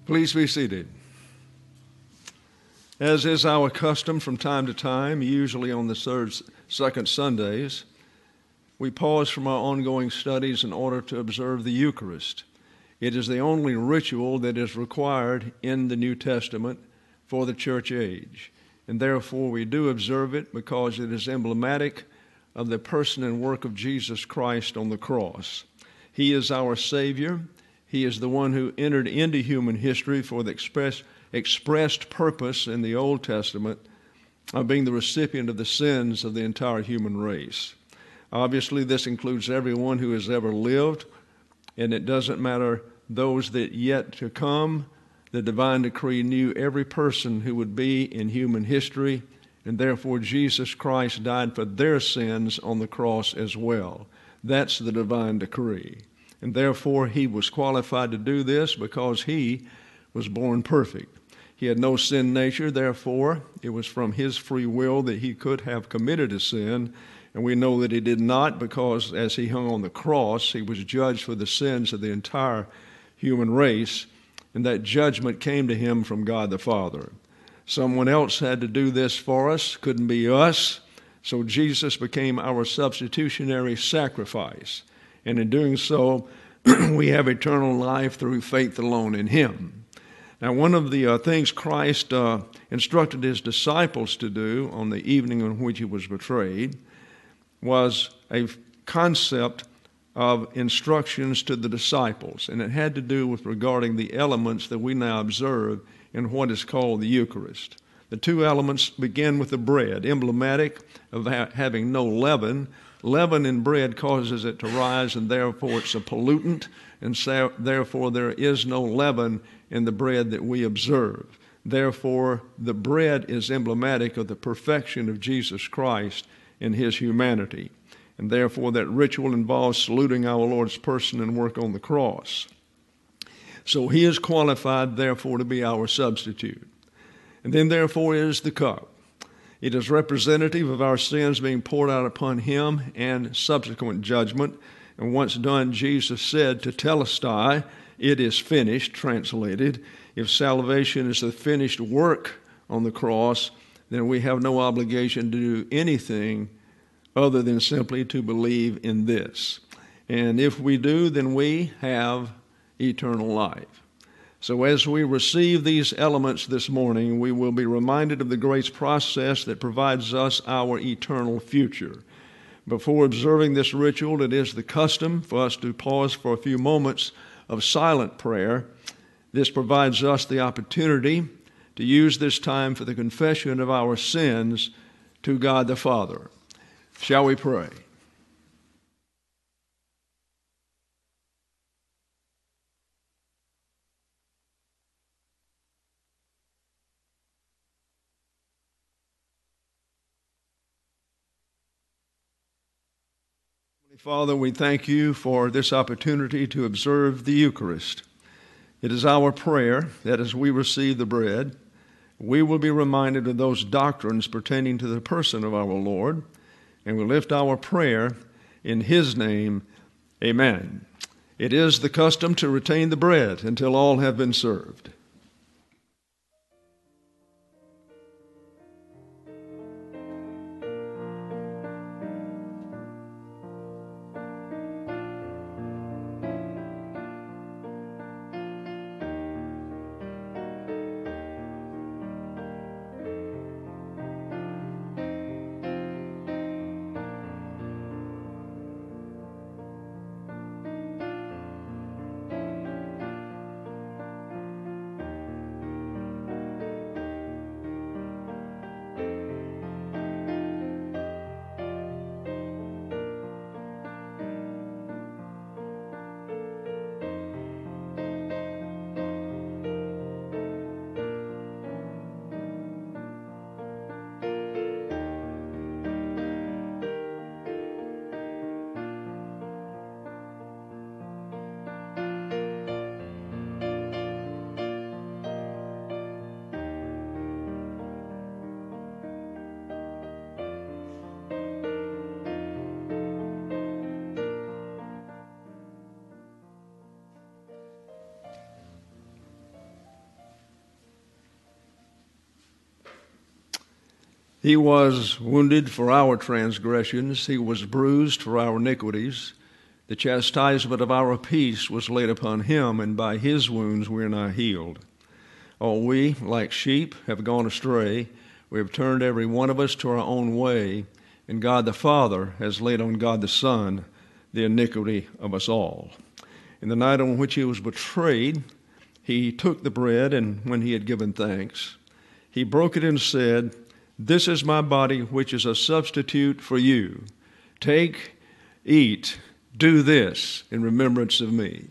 Please be seated. As is our custom from time to time, usually on the second Sundays, we pause from our ongoing studies in order to observe the Eucharist. It is the only ritual that is required in the New Testament for the church age, and therefore we do observe it because it is emblematic of the person and work of Jesus Christ on the cross. He is our Savior. He is the one who entered into human history for the expressed purpose in the Old Testament of being the recipient of the sins of the entire human race. Obviously, this includes everyone who has ever lived, and it doesn't matter those that yet to come. The divine decree knew every person who would be in human history, and therefore Jesus Christ died for their sins on the cross as well. That's the divine decree. And therefore he was qualified to do this because he was born perfect. He had no sin nature, therefore it was from his free will that he could have committed a sin. And we know that he did not, because as he hung on the cross, he was judged for the sins of the entire human race, and that judgment came to him from God the Father. Someone else had to do this for us, couldn't be us, so Jesus became our substitutionary sacrifice. And in doing so, we have eternal life through faith alone in him. Now, one of the things Christ instructed his disciples to do on the evening on which he was betrayed was a concept of instructions to the disciples, and it had to do with regarding the elements that we now observe in what is called the Eucharist. The two elements begin with the bread, emblematic of having no leaven. Leaven in bread causes it to rise, and therefore it's a pollutant, and so therefore there is no leaven in the bread that we observe. Therefore, the bread is emblematic of the perfection of Jesus Christ in his humanity. And therefore that ritual involves saluting our Lord's person and work on the cross. So he is qualified, therefore, to be our substitute. And then, therefore, is the cup. It is representative of our sins being poured out upon him and subsequent judgment. And once done, Jesus said to Telestai, "It is finished," translated. If salvation is the finished work on the cross, then we have no obligation to do anything other than simply to believe in this. And if we do, then we have eternal life. So as we receive these elements this morning, we will be reminded of the grace process that provides us our eternal future. Before observing this ritual, it is the custom for us to pause for a few moments of silent prayer. This provides us the opportunity to use this time for the confession of our sins to God the Father. Shall we pray? Father, we thank you for this opportunity to observe the Eucharist. It is our prayer that as we receive the bread, we will be reminded of those doctrines pertaining to the person of our Lord, and we lift our prayer in his name. Amen. It is the custom to retain the bread until all have been served. He was wounded for our transgressions. He was bruised for our iniquities. The chastisement of our peace was laid upon him, and by his wounds we are now healed. All we, like sheep, have gone astray. We have turned every one of us to our own way, and God the Father has laid on God the Son the iniquity of us all. In the night on which he was betrayed, he took the bread, and when he had given thanks, he broke it and said, "This is my body, which is a substitute for you. Take, eat, do this in remembrance of me."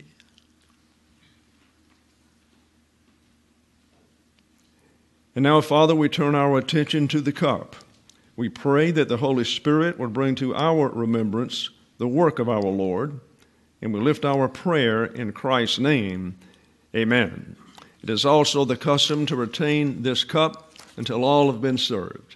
And now, Father, we turn our attention to the cup. We pray that the Holy Spirit would bring to our remembrance the work of our Lord, and we lift our prayer in Christ's name. Amen. It is also the custom to retain this cup until all have been served.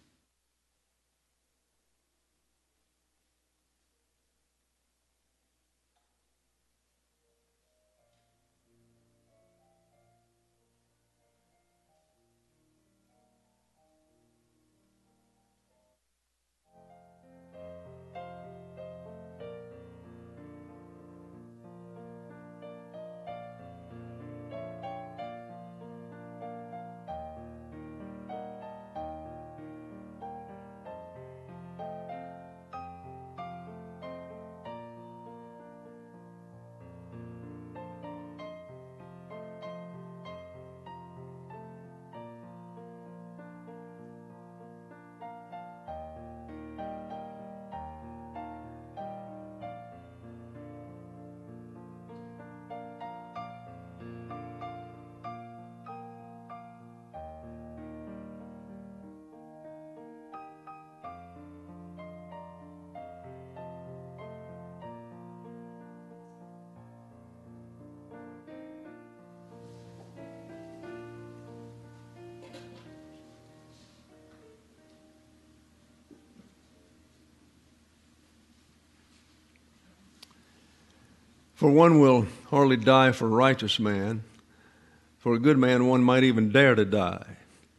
For one will hardly die for a righteous man. For a good man, one might even dare to die.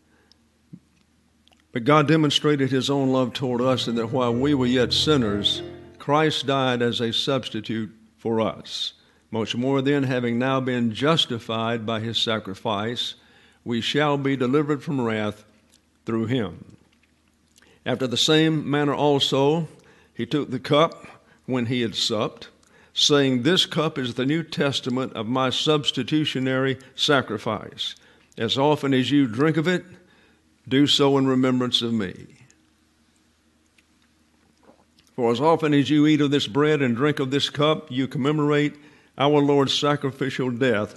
But God demonstrated his own love toward us in that while we were yet sinners, Christ died as a substitute for us. Much more then, having now been justified by his sacrifice, we shall be delivered from wrath through him. After the same manner also, he took the cup when he had supped, saying, "This cup is the New Testament of my substitutionary sacrifice. As often as you drink of it, do so in remembrance of me. For as often as you eat of this bread and drink of this cup, you commemorate our Lord's sacrificial death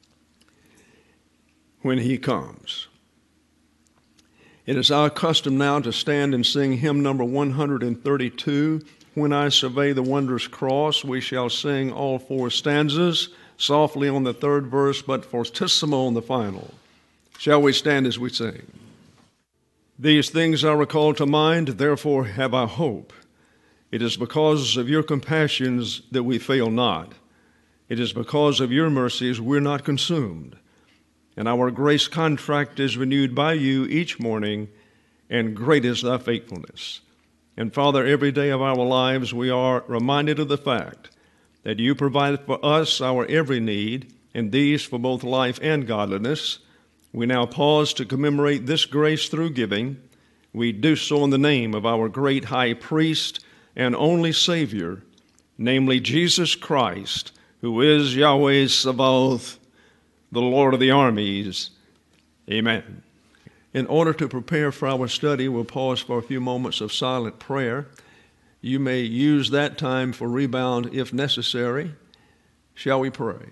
when he comes." It is our custom now to stand and sing hymn number 132, "When I Survey the Wondrous Cross." We shall sing all four stanzas, softly on the third verse, but fortissimo on the final. Shall we stand as we sing? "These things I recall to mind, therefore have I hope. It is because of your compassions that we fail not. It is because of your mercies we're not consumed. And our grace contract is renewed by you each morning, and great is thy faithfulness. And Father, every day of our lives we are reminded of the fact that you provide for us our every need, and these for both life and godliness. We now pause to commemorate this grace through giving. We do so in the name of our great high priest and only Savior, namely Jesus Christ, who is Yahweh Sabaoth, the Lord of the armies. Amen. In order to prepare for our study, we'll pause for a few moments of silent prayer. You may use that time for rebound if necessary. Shall we pray?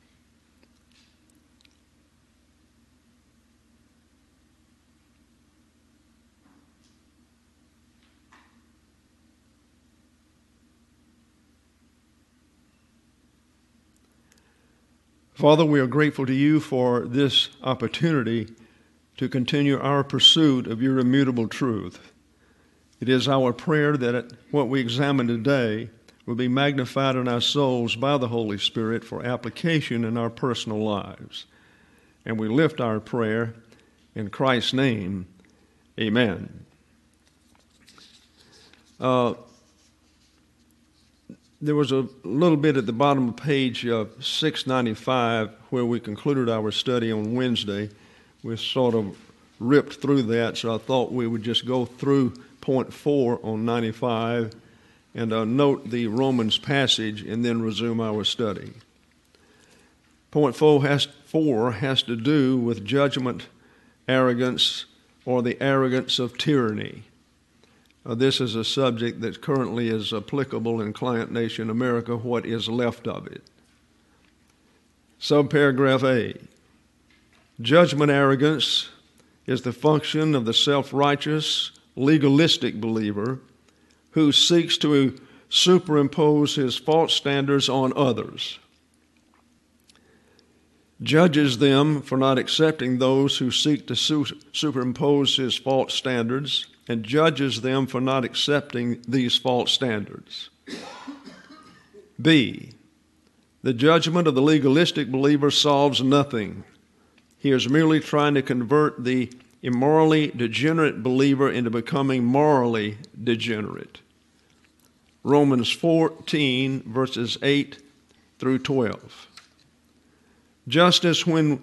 Father, we are grateful to you for this opportunity to continue our pursuit of your immutable truth. It is our prayer that what we examine today will be magnified in our souls by the Holy Spirit for application in our personal lives. And we lift our prayer in Christ's name. Amen. There was a little bit at the bottom of page 695 where we concluded our study on Wednesday. We sort of ripped through that, so I thought we would just go through point 4 on 95 and note the Romans passage and then resume our study. Point 4 has to do with judgment, arrogance, or the arrogance of tyranny. This is a subject that currently is applicable in Client Nation America, what is left of it. Subparagraph A. Judgment arrogance is the function of the self-righteous, legalistic believer who seeks to superimpose his false standards on others, judges them for not accepting those who seek to superimpose his false standards, and judges them for not accepting these false standards. B. The judgment of the legalistic believer solves nothing. He is merely trying to convert the immorally degenerate believer into becoming morally degenerate. Romans 14, verses 8 through 12. Just as when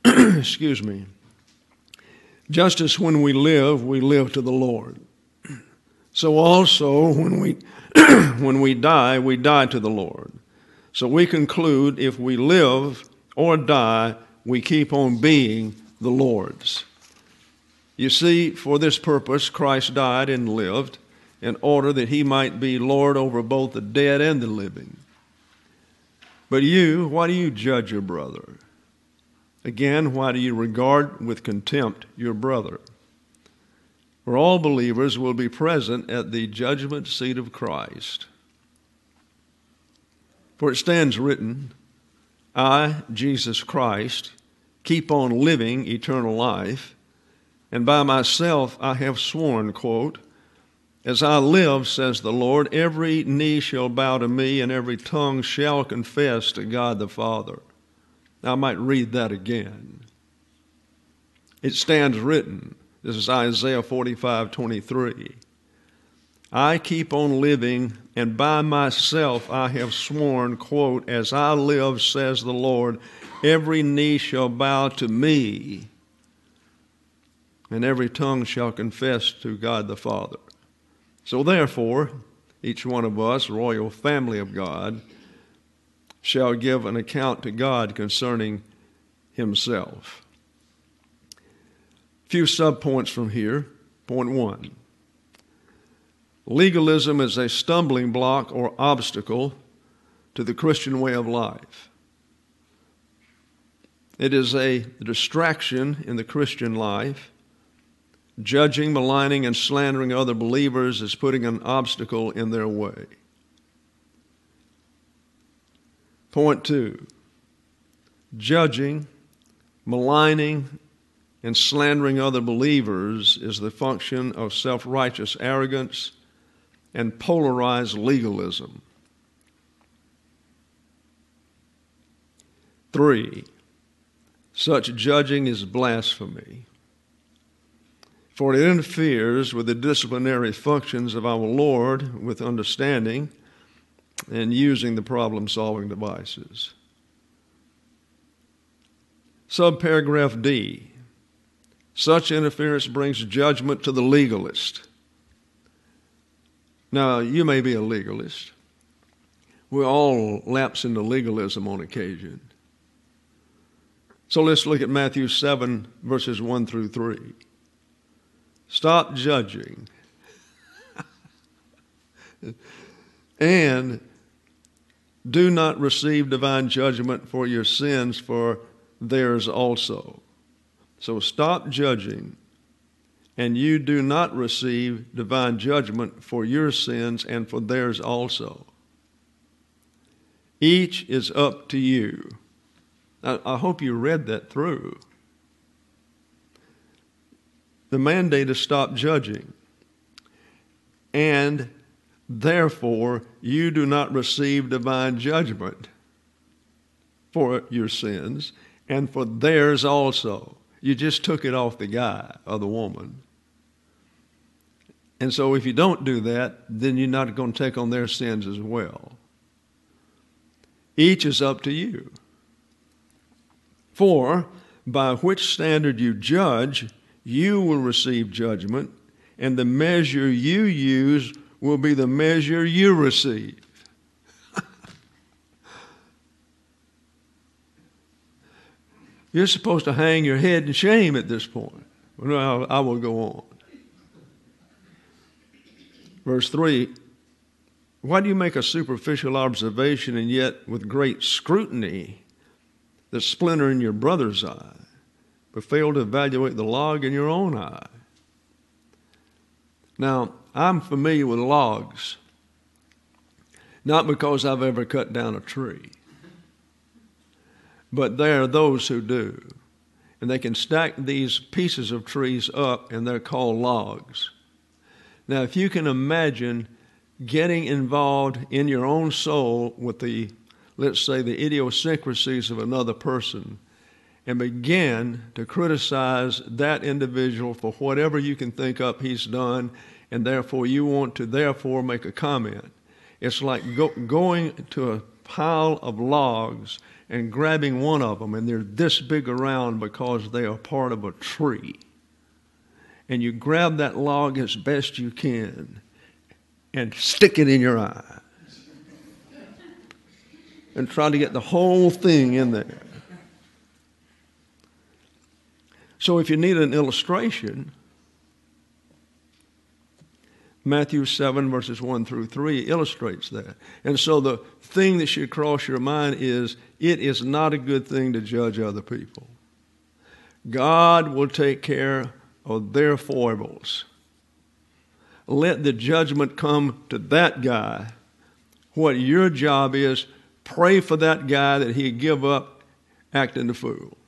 Just as when we live to the Lord. So also when we die to the Lord. So we conclude if we live or die, we keep on being the Lord's. You see, for this purpose, Christ died and lived in order that he might be Lord over both the dead and the living. But you, why do you judge your brother? Again, why do you regard with contempt your brother? For all believers will be present at the judgment seat of Christ. For it stands written, I, Jesus Christ, keep on living eternal life, and by myself I have sworn, quote, as I live, says the Lord, every knee shall bow to me, and every tongue shall confess to God the Father. Now, I might read that again. It stands written. This is Isaiah 45:23. I keep on living, and by myself I have sworn, quote, as I live, says the Lord, every knee shall bow to me, and every tongue shall confess to God the Father. So therefore, each one of us, royal family of God, shall give an account to God concerning himself. A few subpoints from here. Point 1. Legalism is a stumbling block or obstacle to the Christian way of life. It is a distraction in the Christian life. Judging, maligning, and slandering other believers is putting an obstacle in their way. Point 2, judging, maligning, and slandering other believers is the function of self-righteous arrogance and polarized legalism. 3, such judging is blasphemy, for it interferes with the disciplinary functions of our Lord with understanding and using the problem-solving devices. Subparagraph D. Such interference brings judgment to the legalist. Now, you may be a legalist. We all lapse into legalism on occasion. So let's look at Matthew 7, verses 1 through 3. Stop judging. And do not receive divine judgment for your sins, for theirs also. So stop judging, and you do not receive divine judgment for your sins and for theirs also. Each is up to you. I hope you read that through. The mandate is stop judging. And therefore, you do not receive divine judgment for your sins and for theirs also. You just took it off the guy or the woman. And so if you don't do that, then you're not going to take on their sins as well. Each is up to you. For by which standard you judge, you will receive judgment, and the measure you use will be the measure you receive. You're supposed to hang your head in shame at this point. Well, I will go on. Verse 3, why do you make a superficial observation and yet with great scrutiny the splinter in your brother's eye, but fail to evaluate the log in your own eye? Now, I'm familiar with logs, not because I've ever cut down a tree, but there are those who do. And they can stack these pieces of trees up, and they're called logs. Now, if you can imagine getting involved in your own soul with the, let's say, the idiosyncrasies of another person, and begin to criticize that individual for whatever you can think up he's done, and therefore you want to therefore make a comment. It's like going to a pile of logs and grabbing one of them, and they're this big around because they are part of a tree. And you grab that log as best you can and stick it in your eye and try to get the whole thing in there. So if you need an illustration, Matthew 7 verses 1 through 3 illustrates that. And so the thing that should cross your mind is, it is not a good thing to judge other people. God will take care of their foibles. Let the judgment come to that guy. What your job is, pray for that guy that he give up acting the fool.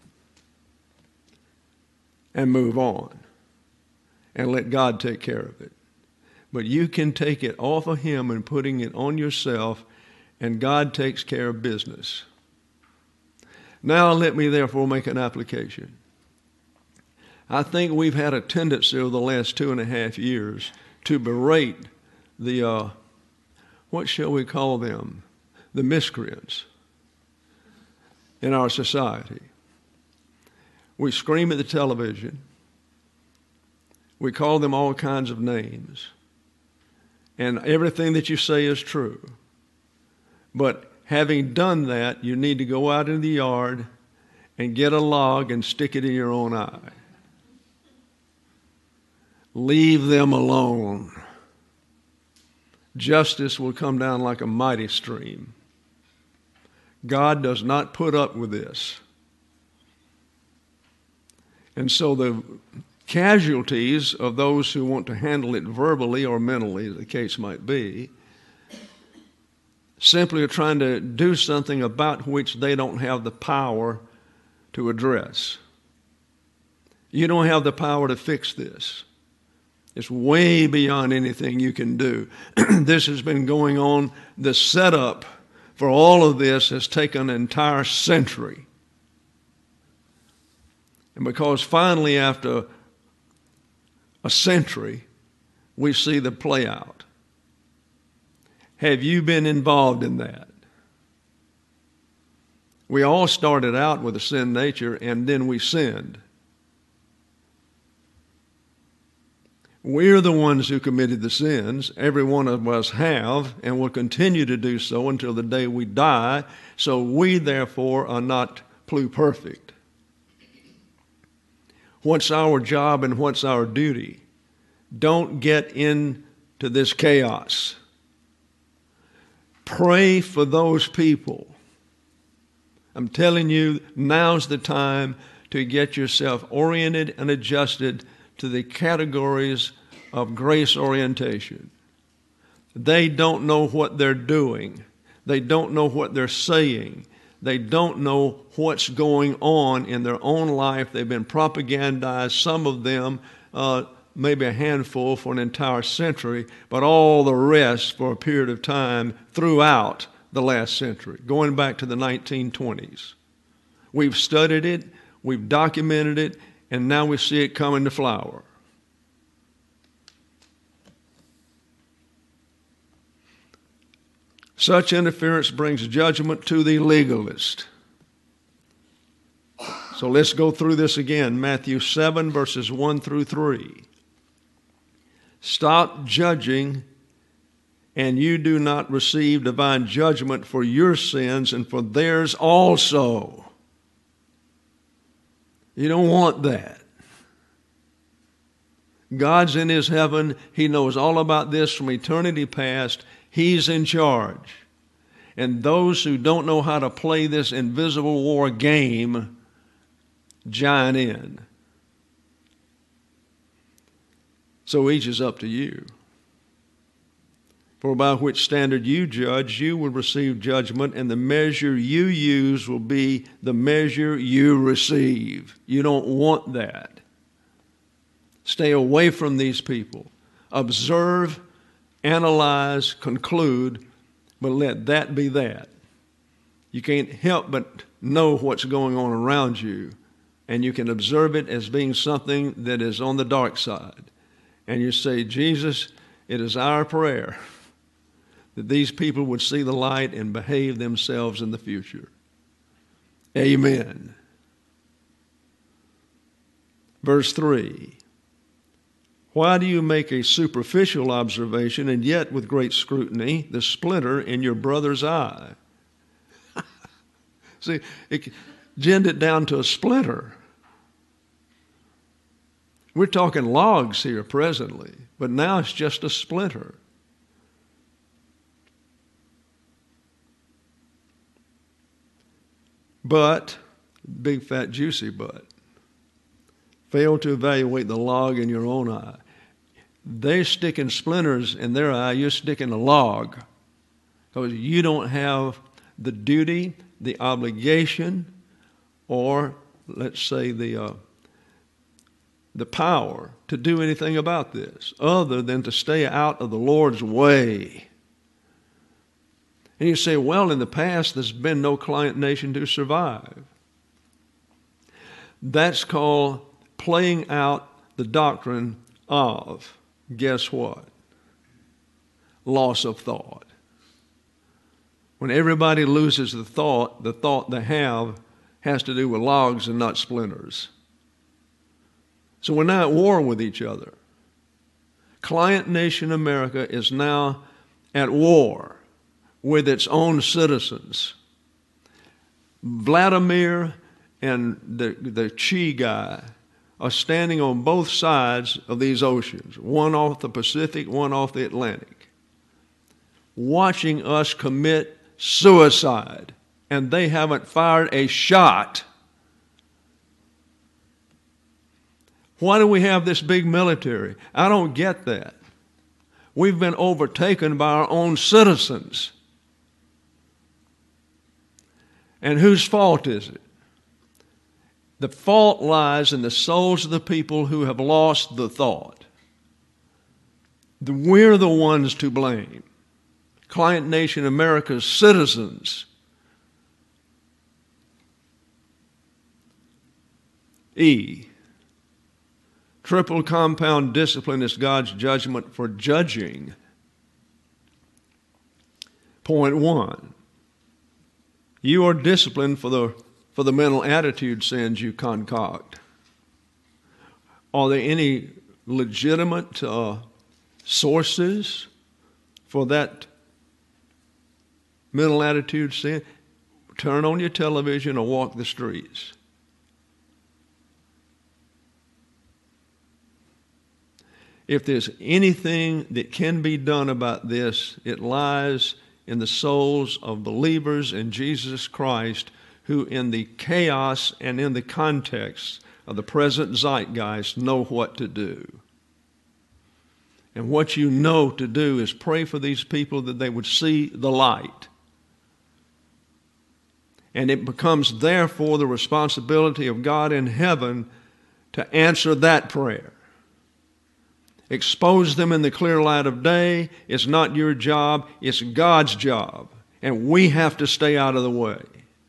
And move on. And let God take care of it. But you can take it off of him and putting it on yourself, and God takes care of business. Now let me therefore make an application. I think we've had a tendency over the last 2.5 years to berate the, what shall we call them? The miscreants in our society. We scream at the television. We call them all kinds of names. And everything that you say is true. But having done that, you need to go out in the yard and get a log and stick it in your own eye. Leave them alone. Justice will come down like a mighty stream. God does not put up with this. And so the casualties of those who want to handle it verbally or mentally, as the case might be, simply are trying to do something about which they don't have the power to address. You don't have the power to fix this. It's way beyond anything you can do. This has been going on. The setup for all of this has taken an entire century. And because finally, after a century, we see the play out. Have you been involved in that? We all started out with a sin nature, and then we sinned. We're the ones who committed the sins. Every one of us have and will continue to do so until the day we die. So we, therefore, are not pluperfect. What's our job and what's our duty? Don't get into this chaos. Pray for those people. I'm telling you, now's the time to get yourself oriented and adjusted to the categories of grace orientation. They don't know what they're doing. They don't know what they're saying. They don't know what's going on in their own life. They've been propagandized, some of them, maybe a handful for an entire century, but all the rest for a period of time throughout the last century, going back to the 1920s. We've studied it, we've documented it, and now we see it coming to flower. Such interference brings judgment to the legalist. So let's go through this again. Matthew 7, verses 1 through 3. Stop judging, and you do not receive divine judgment for your sins and for theirs also. You don't want that. God's in his heaven. He knows all about this from eternity past. He's in charge. And those who don't know how to play this invisible war game join in. So each is up to you. For by which standard you judge, you will receive judgment, and the measure you use will be the measure you receive. You don't want that. Stay away from these people. Observe, analyze, conclude, but let that be that. You can't help but know what's going on around you, and you can observe it as being something that is on the dark side. And you say, Jesus, it is our prayer that these people would see the light and behave themselves in the future. Amen. Verse 3. Why do you make a superficial observation and yet with great scrutiny the splinter in your brother's eye? See, it ginned it down to a splinter. We're talking logs here presently, but now it's just a splinter. But, big fat juicy but, fail to evaluate the log in your own eye. They're sticking splinters in their eye, you're sticking a log. Because you don't have the duty, the obligation, or let's say the power to do anything about this other than to stay out of the Lord's way. And you say, well, in the past, there's been no client nation to survive. That's called playing out the doctrine of, guess what? Loss of thought. When everybody loses the thought they have has to do with logs and not splinters. So we're now at war with each other. Client nation America is now at war with its own citizens. Vladimir and the Xi guy are standing on both sides of these oceans, one off the Pacific, one off the Atlantic, watching us commit suicide, and they haven't fired a shot. Why do we have this big military? I don't get that. We've been overtaken by our own citizens. And whose fault is it? The fault lies in the souls of the people who have lost the thought. We're the ones to blame. Client nation America's citizens. E. Triple compound discipline is God's judgment for judging. Point 1. You are disciplined for the mental attitude sins you concoct. Are there any legitimate sources for that mental attitude sin? Turn on your television or walk the streets. If there's anything that can be done about this, it lies in the souls of believers in Jesus Christ who in the chaos and in the context of the present zeitgeist know what to do. And what you know to do is pray for these people that they would see the light. And it becomes therefore the responsibility of God in heaven to answer that prayer. Expose them in the clear light of day. It's not your job, it's God's job. And we have to stay out of the way.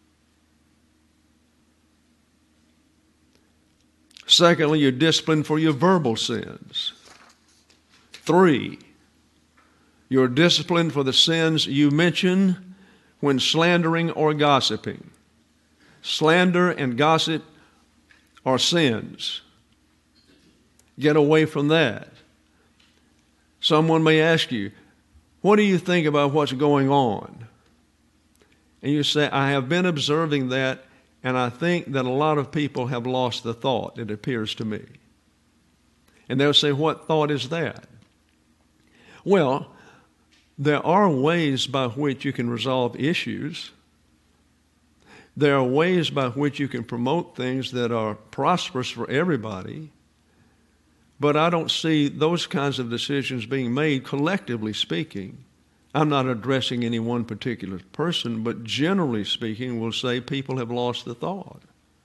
Secondly, you're disciplined for your verbal sins. 3, You're disciplined for the sins you mention when slandering or gossiping. Slander and gossip are sins. Get away from that. Someone may ask you, what do you think about what's going on? And you say, I have been observing that, and I think that a lot of people have lost the thought, it appears to me. And they'll say, what thought is that? Well, there are ways by which you can resolve issues. There are ways by which you can promote things that are prosperous for everybody. But I don't see those kinds of decisions being made, collectively speaking. I'm not addressing any one particular person, but generally speaking, we'll say people have lost the thought.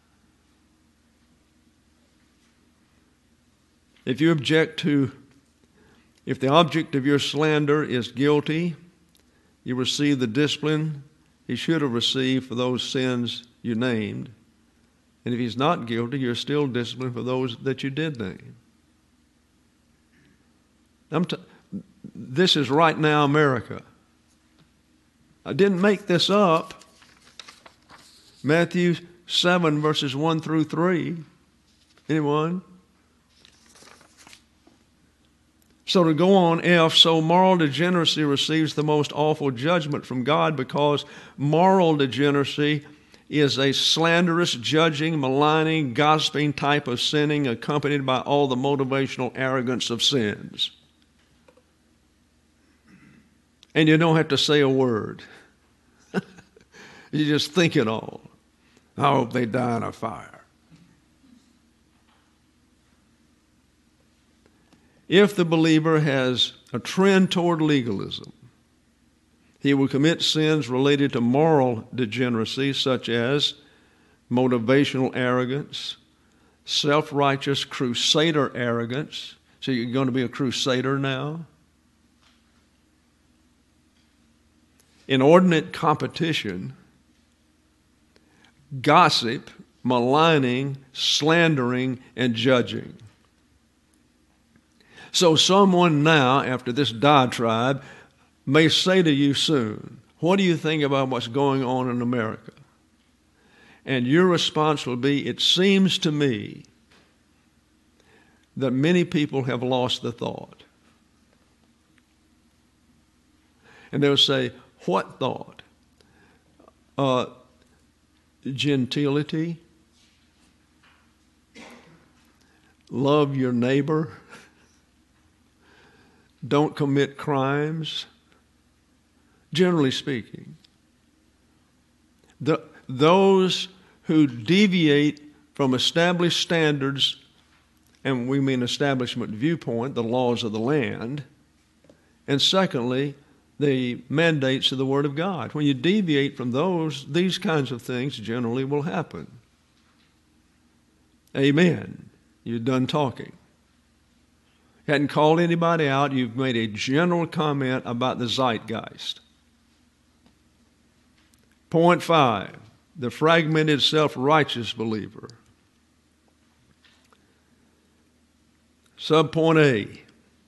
If the object of your slander is guilty, you receive the discipline he should have received for those sins you named. And if he's not guilty, you're still disciplined for those that you did name. This is right now America. I didn't make this up. Matthew 7, verses 1 through 3. Anyone? So to go on, F, so moral degeneracy receives the most awful judgment from God because moral degeneracy is a slanderous, judging, maligning, gossiping type of sinning accompanied by all the motivational arrogance of sins. And you don't have to say a word. You just think it all. I hope they die in a fire. If the believer has a trend toward legalism, he will commit sins related to moral degeneracy, such as motivational arrogance, self-righteous crusader arrogance. So you're going to be a crusader now? Inordinate competition, gossip, maligning, slandering, and judging. So someone now, after this diatribe, may say to you soon, what do you think about what's going on in America? And your response will be, it seems to me that many people have lost the thought. And they'll say, what thought? Gentility, love your neighbor, don't commit crimes. Generally speaking, those who deviate from established standards, and we mean establishment viewpoint, the laws of the land, and secondly, the mandates of the Word of God. When you deviate from those, these kinds of things generally will happen. Amen. You're done talking. Hadn't called anybody out. You've made a general comment about the zeitgeist. Point 5, the fragmented self-righteous believer. Subpoint A,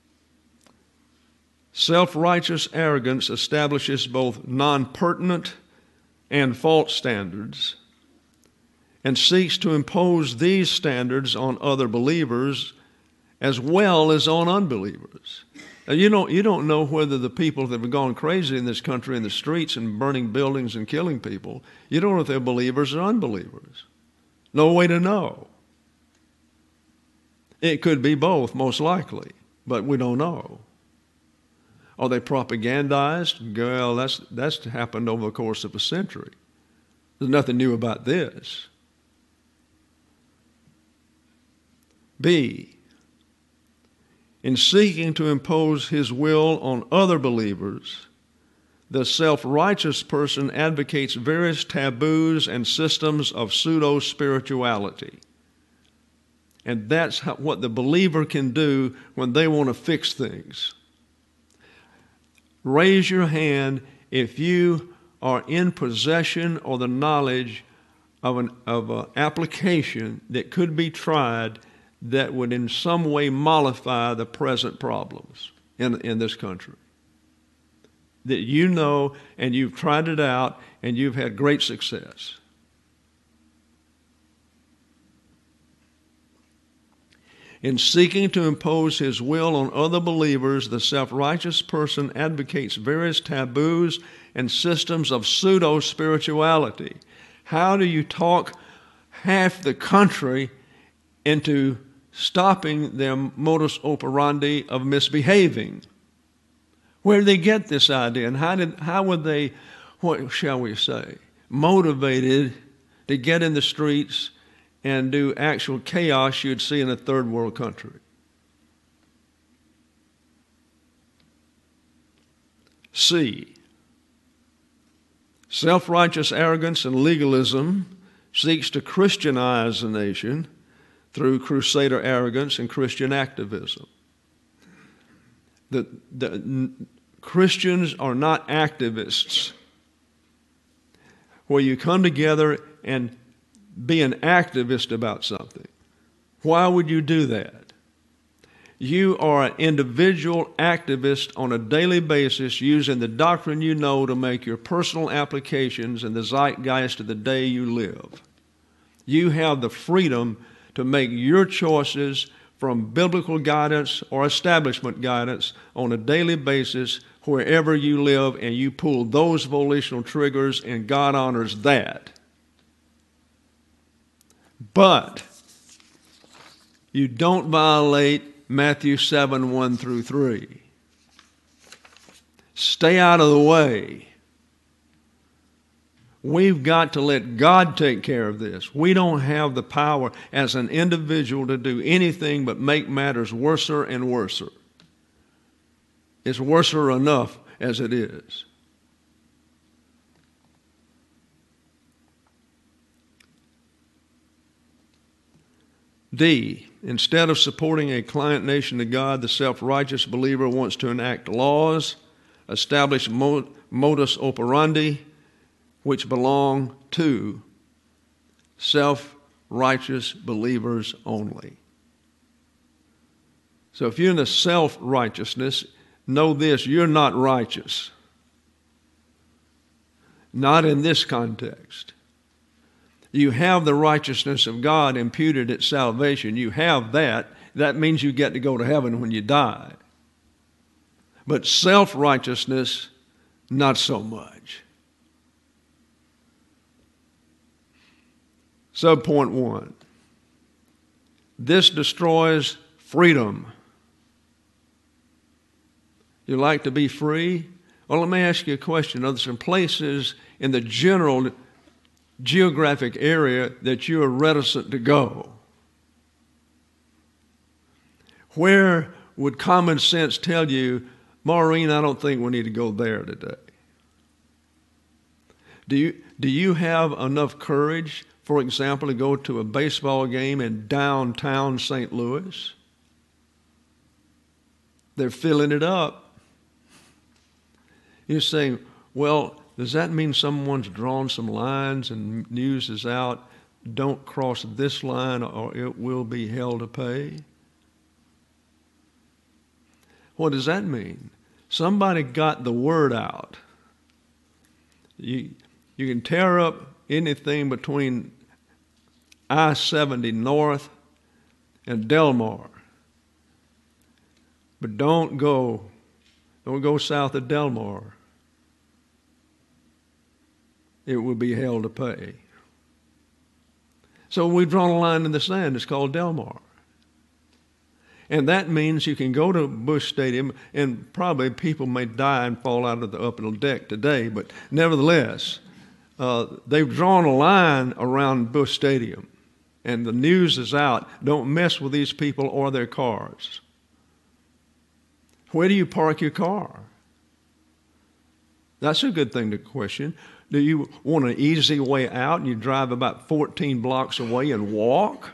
self-righteous arrogance establishes both non-pertinent and false standards and seeks to impose these standards on other believers as well as on unbelievers. Now, you don't know whether the people that have gone crazy in this country in the streets and burning buildings and killing people, you don't know if they're believers or unbelievers. No way to know. It could be both, most likely, but we don't know. Are they propagandized? Well, that's happened over the course of a century. There's nothing new about this. B, in seeking to impose his will on other believers, the self-righteous person advocates various taboos and systems of pseudo-spirituality. And that's what the believer can do when they want to fix things. Raise your hand if you are in possession or the knowledge of an application that could be tried that would in some way mollify the present problems in this country. that you know and you've tried it out and you've had great success. In seeking to impose his will on other believers, the self-righteous person advocates various taboos and systems of pseudo-spirituality. How do you talk half the country into stopping their modus operandi of misbehaving? Where did they get this idea, and how were they, what shall we say, motivated to get in the streets and do actual chaos you'd see in a third world country? C, self-righteous arrogance and legalism seeks to Christianize the nation through crusader arrogance and Christian activism. The Christians are not activists, where you come together and be an activist about something. Why would you do that? You are an individual activist on a daily basis using the doctrine you know to make your personal applications in the zeitgeist of the day you live. You have the freedom to make your choices from biblical guidance or establishment guidance on a daily basis wherever you live, and you pull those volitional triggers, and God honors that. But you don't violate Matthew 7, 1 through 3. Stay out of the way. We've got to let God take care of this. We don't have the power as an individual to do anything but make matters worser and worser. It's worser enough as it is. D, instead of supporting a client nation to God, the self-righteous believer wants to enact laws, establish modus operandi, which belong to self-righteous believers only. So if you're in a self-righteousness, know this: you're not righteous. Not in this context. You have the righteousness of God imputed at salvation. You have that. That means you get to go to heaven when you die. But self-righteousness, not so much. Subpoint 1. This destroys freedom. You like to be free? Well, let me ask you a question. Are there some places in the general geographic area that you are reticent to go? Where would common sense tell you, Maureen, I don't think we need to go there today? Do you have enough courage, for example, to go to a baseball game in downtown St. Louis? They're filling it up. You're saying, well, does that mean someone's drawn some lines and news is out, don't cross this line or it will be hell to pay? What does that mean? Somebody got the word out. You can tear up anything between I-70 North and Delmar, but don't go south of Delmar. It will be hell to pay. So we've drawn a line in the sand. It's called Delmar. And that means you can go to Busch Stadium, and probably people may die and fall out of the upper deck today, but nevertheless, they've drawn a line around Busch Stadium, and the news is out. Don't mess with these people or their cars. Where do you park your car? That's a good thing to question. Do you want an easy way out and you drive about 14 blocks away and walk?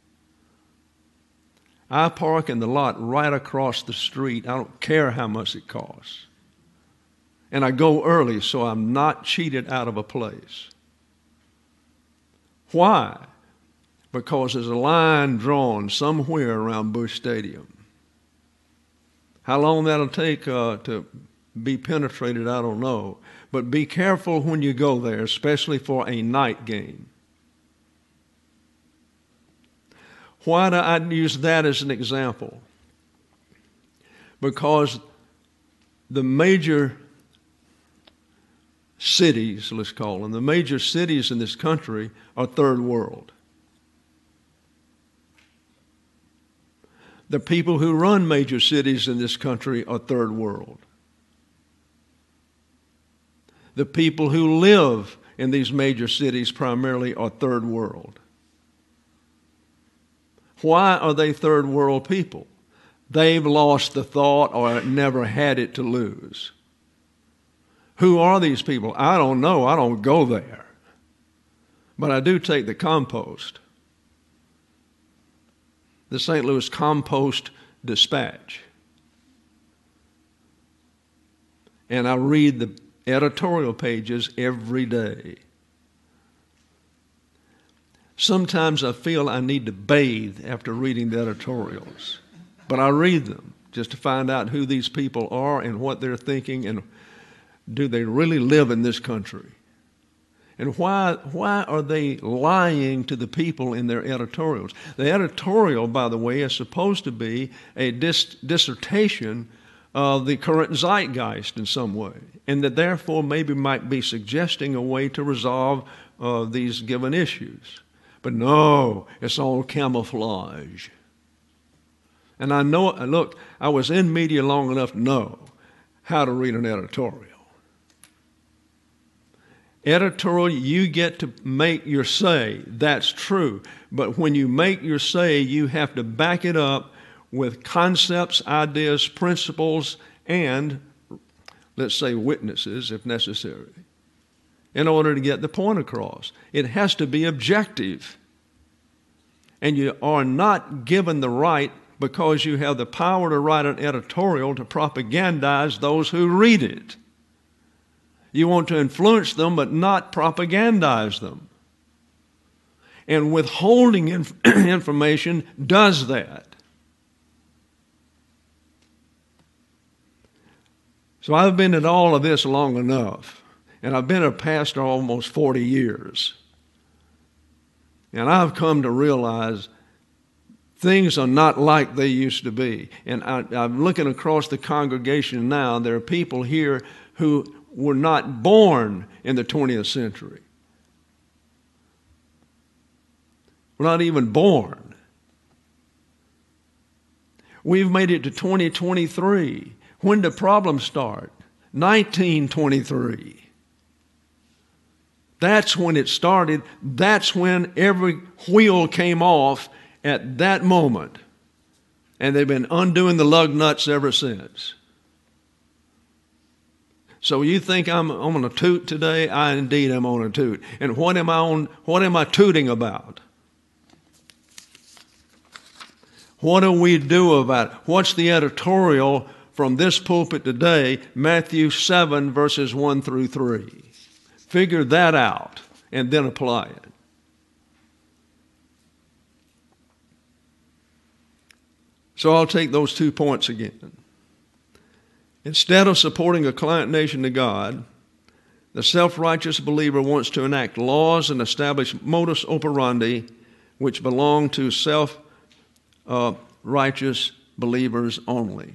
I park in the lot right across the street. I don't care how much it costs. And I go early so I'm not cheated out of a place. Why? Because there's a line drawn somewhere around Busch Stadium. How long that'll take to be penetrated, I don't know. But be careful when you go there, especially for a night game. Why do I use that as an example? Because the major cities, let's call them, the major cities in this country are third world. The people who run major cities in this country are third world. The people who live in these major cities primarily are third world. Why are they third world people? They've lost the thought or never had it to lose. Who are these people? I don't know. I don't go there. But I do take the compost. The St. Louis Compost Dispatch. And I read the editorial pages every day. Sometimes I feel I need to bathe after reading the editorials. But I read them just to find out who these people are and what they're thinking and do they really live in this country. And why are they lying to the people in their editorials? The editorial, by the way, is supposed to be a dissertation of the current zeitgeist in some way, and that therefore maybe might be suggesting a way to resolve these given issues. But no, it's all camouflage. And I know, look, I was in media long enough to know how to read an editorial. Editorial, you get to make your say. That's true. But when you make your say, you have to back it up with concepts, ideas, principles, and, let's say, witnesses, if necessary, in order to get the point across. It has to be objective. And you are not given the right, because you have the power to write an editorial, to propagandize those who read it. You want to influence them, but not propagandize them. And withholding information does that. So I've been at all of this long enough, and I've been a pastor almost 40 years. And I've come to realize things are not like they used to be. And I'm looking across the congregation now. There are people here who were not born in the 20th century. We're not even born. We've made it to 2023. When did problems start? 1923. That's when it started. That's when every wheel came off at that moment. And they've been undoing the lug nuts ever since. So you think I'm on a toot today? I indeed am on a toot. And what am I tooting about? What do we do about it? What's the editorial from this pulpit today? Matthew 7, verses 1 through 3. Figure that out and then apply it. So I'll take those 2 points again. Instead of supporting a client nation to God, the self-righteous believer wants to enact laws and establish modus operandi which belong to self-righteous believers only.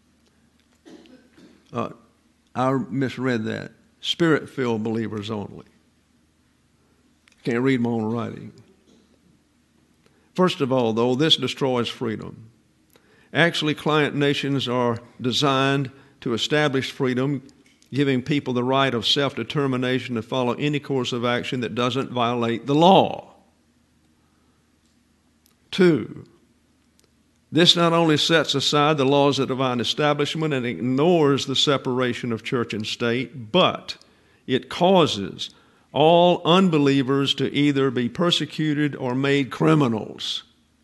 I misread that. Spirit-filled believers only. Can't read my own writing. First of all, though, this destroys freedom. Actually, client nations are designed to establish freedom, giving people the right of self-determination to follow any course of action that doesn't violate the law. 2, this not only sets aside the laws of divine establishment and ignores the separation of church and state, but it causes all unbelievers to either be persecuted or made criminals.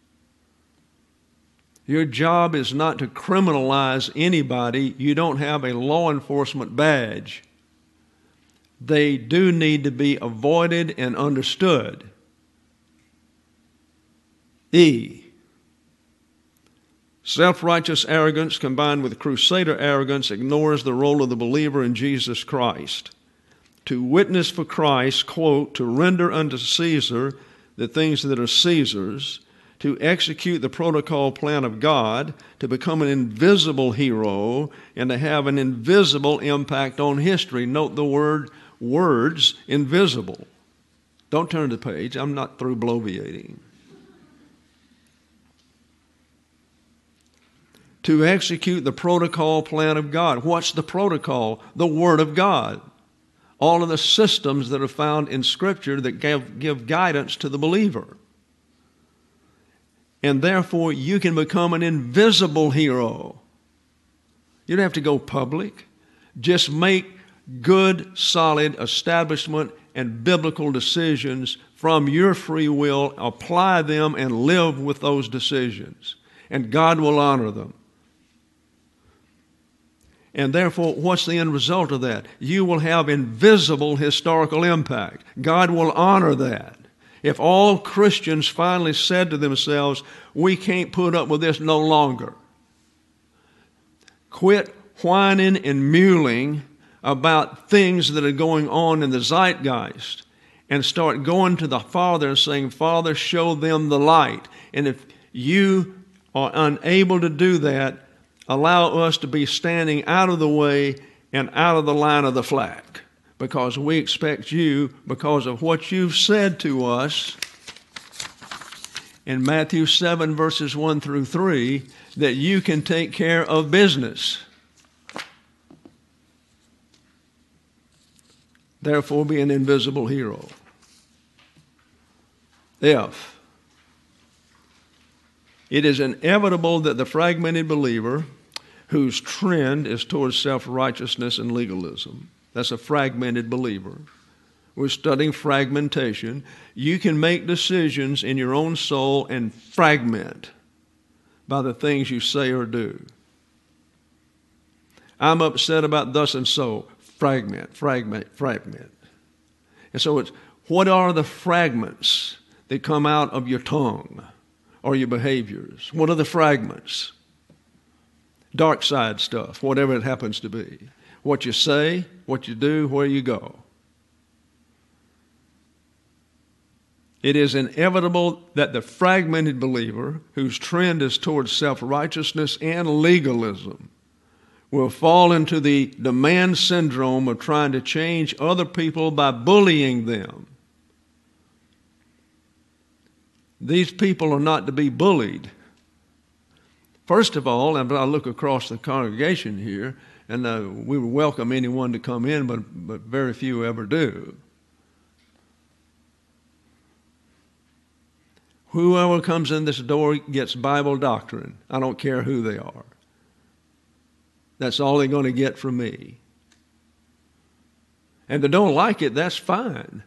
Your job is not to criminalize anybody. You don't have a law enforcement badge. They do need to be avoided and understood. E, Self-righteous arrogance combined with crusader arrogance ignores the role of the believer in Jesus Christ. To witness for Christ, quote, to render unto Caesar the things that are Caesar's, to execute the protocol plan of God, to become an invisible hero, and to have an invisible impact on history. Note the words, invisible. Don't turn the page. I'm not through bloviating. To execute the protocol plan of God. What's the protocol? The Word of God. All of the systems that are found in Scripture that give guidance to the believer. And therefore, you can become an invisible hero. You don't have to go public. Just make good, solid establishment and biblical decisions from your free will. Apply them and live with those decisions. And God will honor them. And therefore, what's the end result of that? You will have invisible historical impact. God will honor that. If all Christians finally said to themselves, we can't put up with this no longer. Quit whining and mewling about things that are going on in the zeitgeist and start going to the Father and saying, Father, show them the light. And if you are unable to do that, allow us to be standing out of the way and out of the line of the flag. Because we expect you, because of what you've said to us in Matthew 7, verses 1 through 3, that you can take care of business. Therefore, be an invisible hero. F. It is inevitable that the fragmented believer, whose trend is towards self-righteousness and legalism, that's a fragmented believer. We're studying fragmentation. You can make decisions in your own soul and fragment by the things you say or do. I'm upset about thus and so. Fragment. And so it's, what are the fragments that come out of your tongue or your behaviors? What are the fragments? Dark side stuff, whatever it happens to be. What you say, what you do, where you go. It is inevitable that the fragmented believer, whose trend is towards self-righteousness and legalism, will fall into the demand syndrome of trying to change other people by bullying them. These people are not to be bullied. First of all, and I look across the congregation here, and we would welcome anyone to come in, but very few ever do. Whoever comes in this door gets Bible doctrine. I don't care who they are. That's all they're going to get from me. And if they don't like it, that's fine.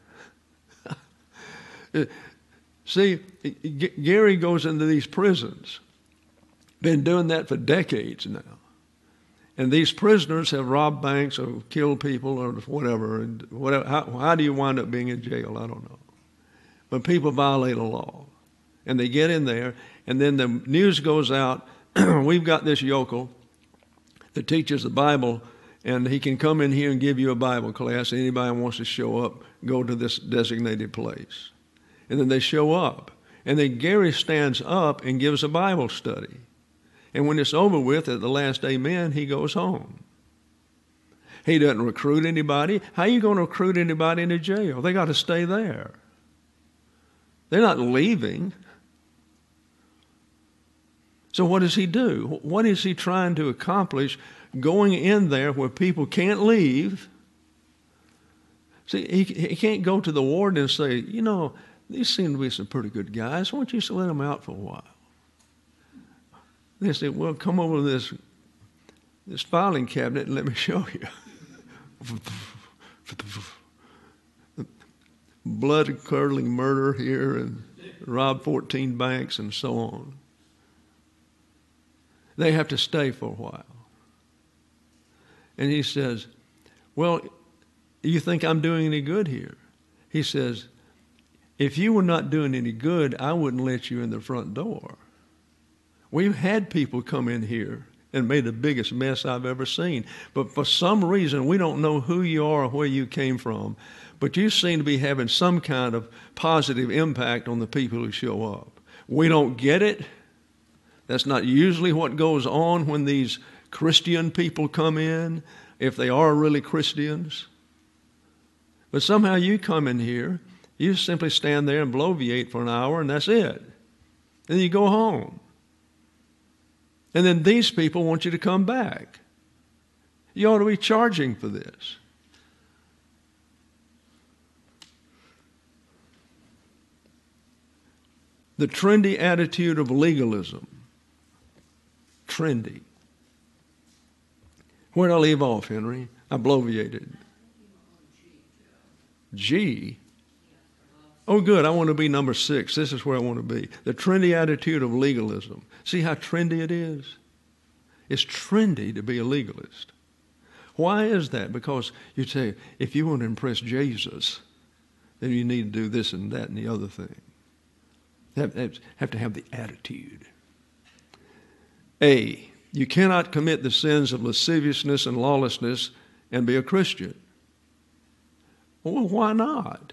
See, Gary goes into these prisons. Been doing that for decades now. And these prisoners have robbed banks or killed people or whatever. And whatever. How do you wind up being in jail? I don't know. But people violate a law. And they get in there, and then the news goes out. We've got this yokel that teaches the Bible, and he can come in here and give you a Bible class. Anybody wants to show up, go to this designated place. And then they show up. And then Gary stands up and gives a Bible study. And when it's over with, at the last amen, he goes home. He doesn't recruit anybody. How are you going to recruit anybody into jail? They got to stay there. They're not leaving. So what does he do? What is he trying to accomplish going in there where people can't leave? See, he can't go to the warden and say, you know, these seem to be some pretty good guys. Why don't you let them out for a while? They say, well, come over to this filing cabinet and let me show you. Blood-curdling murder here and rob 14 banks and so on. They have to stay for a while. And he says, well, you think I'm doing any good here? He says, if you were not doing any good, I wouldn't let you in the front door. We've had people come in here and made the biggest mess I've ever seen. But for some reason, we don't know who you are or where you came from. But you seem to be having some kind of positive impact on the people who show up. We don't get it. That's not usually what goes on when these Christian people come in, if they are really Christians. But somehow you come in here, you simply stand there and bloviate for an hour, and that's it. And then you go home. And then these people want you to come back. You ought to be charging for this. The trendy attitude of legalism. Trendy. Where did I leave off, Henry? I bloviated. G. Oh, good. I want to be number 6. This is where I want to be. The trendy attitude of legalism. See how trendy it is? It's trendy to be a legalist. Why is that? Because you say, if you want to impress Jesus, then you need to do this and that and the other thing. You have to have the attitude. A, you cannot commit the sins of lasciviousness and lawlessness and be a Christian. Well, why not?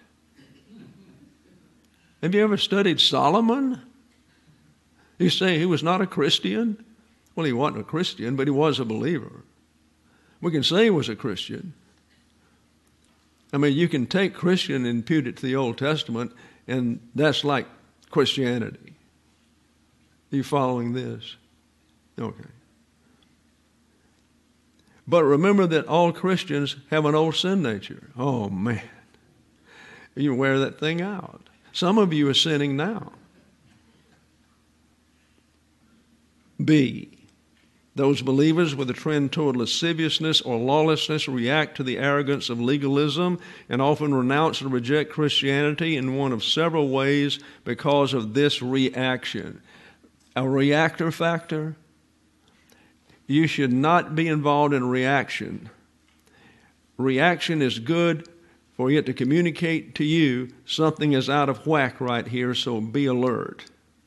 Have you ever studied Solomon? You say he was not a Christian? Well, he wasn't a Christian, but he was a believer. We can say he was a Christian. I mean, you can take Christian and impute it to the Old Testament, and that's like Christianity. Are you following this? Okay. But remember that all Christians have an old sin nature. Oh, man. You wear that thing out. Some of you are sinning now. B, those believers with a trend toward lasciviousness or lawlessness react to the arrogance of legalism and often renounce and reject Christianity in one of several ways because of this reaction. A reactor factor. You should not be involved in reaction. Reaction is good for it to communicate to you something is out of whack right here, so be alert.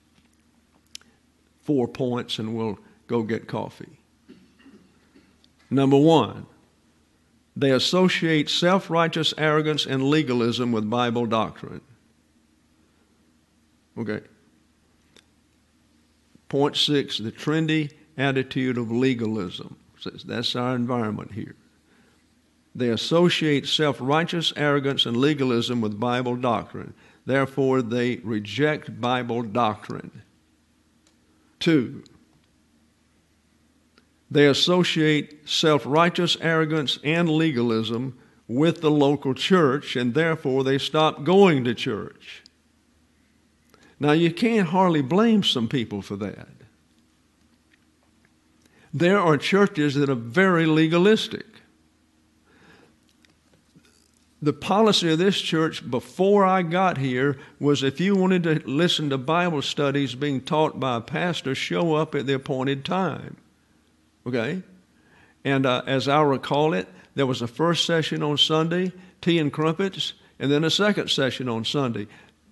4 points and we'll go get coffee. Number 1, they associate self-righteous arrogance and legalism with Bible doctrine. Okay. Point 6, the trendy attitude of legalism. That's our environment here. They associate self-righteous arrogance and legalism with Bible doctrine. Therefore, they reject Bible doctrine. 2, they associate self-righteous arrogance and legalism with the local church, and therefore they stop going to church. Now, you can't hardly blame some people for that. There are churches that are very legalistic. The policy of this church before I got here was if you wanted to listen to Bible studies being taught by a pastor, show up at the appointed time. Okay? And as I recall it, there was a first session on Sunday, tea and crumpets, and then a second session on Sunday.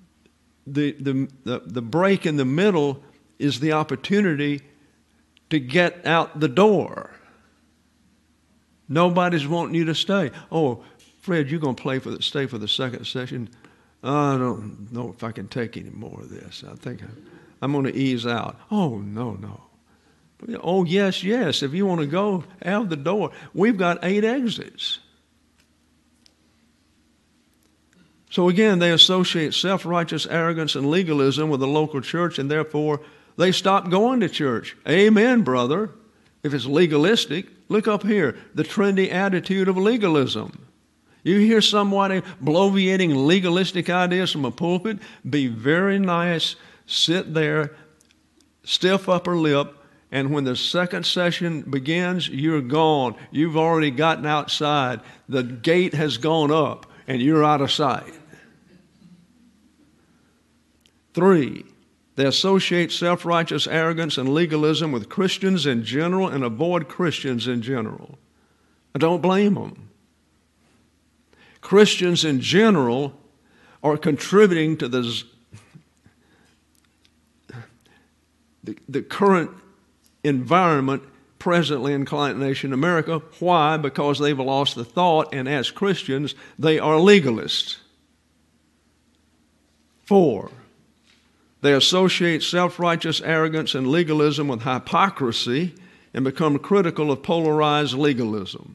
The break in the middle is the opportunity to get out the door. Nobody's wanting you to stay. Oh, Fred, you're going to stay for the second session? I don't know if I can take any more of this. I think I'm going to ease out. Oh, no. Oh, yes. If you want to go out the door. We've got 8 exits. So again, they associate self-righteous arrogance and legalism with the local church, and therefore they stop going to church. Amen, brother. If it's legalistic, look up here, the trendy attitude of legalism. You hear somebody bloviating legalistic ideas from a pulpit, be very nice, sit there, stiff upper lip, and when the second session begins, you're gone. You've already gotten outside. The gate has gone up, and you're out of sight. 3, they associate self-righteous arrogance and legalism with Christians in general and avoid Christians in general. I don't blame them. Christians in general are contributing to the current environment presently in Client Nation America. Why? Because they've lost the thought, and as Christians, they are legalists. 4, they associate self-righteous arrogance and legalism with hypocrisy and become critical of polarized legalism.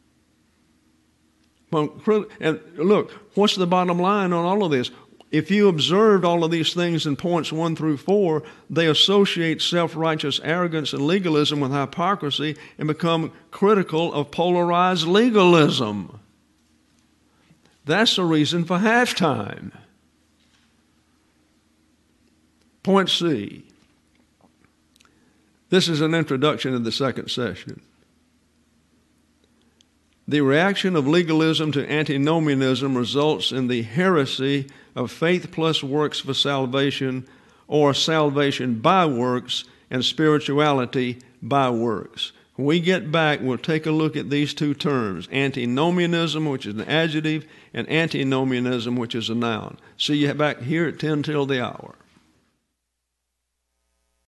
And look, what's the bottom line on all of this? If you observed all of these things in points 1 through 4, they associate self-righteous arrogance and legalism with hypocrisy and become critical of polarized legalism. That's the reason for halftime. Point C. This is an introduction to the second session. The reaction of legalism to antinomianism results in the heresy of faith plus works for salvation, or salvation by works and spirituality by works. When we get back, we'll take a look at these two terms, antinomianism, which is an adjective, and antinomianism, which is a noun. See you back here at 10 till the hour.